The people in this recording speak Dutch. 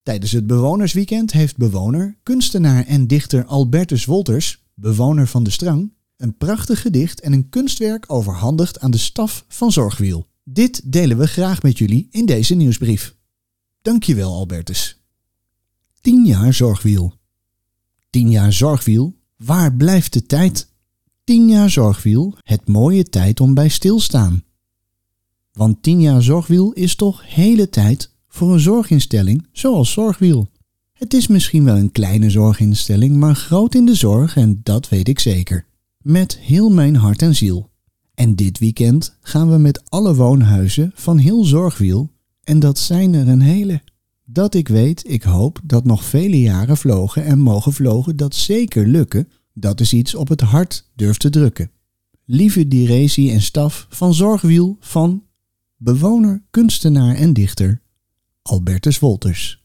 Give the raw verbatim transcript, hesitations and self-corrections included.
Tijdens het bewonersweekend heeft bewoner, kunstenaar en dichter Albertus Wolters, bewoner van de Strang, een prachtig gedicht en een kunstwerk overhandigd aan de staf van Zorgwiel. Dit delen we graag met jullie in deze nieuwsbrief. Dankjewel Albertus. Tien jaar Zorgwiel. Tien jaar Zorgwiel, waar blijft de tijd? Tien jaar Zorgwiel, het mooie tijd om bij stilstaan. Want tien jaar Zorgwiel is toch hele tijd voor een zorginstelling zoals Zorgwiel. Het is misschien wel een kleine zorginstelling, maar groot in de zorg en dat weet ik zeker. Met heel mijn hart en ziel. En dit weekend gaan we met alle woonhuizen van heel Zorgwiel, en dat zijn er een hele. Dat ik weet, ik hoop dat nog vele jaren vlogen en mogen vlogen dat zeker lukken, dat is iets op het hart durft te drukken. Lieve directie en staf van Zorgwiel van bewoner, kunstenaar en dichter Albertus Wolters.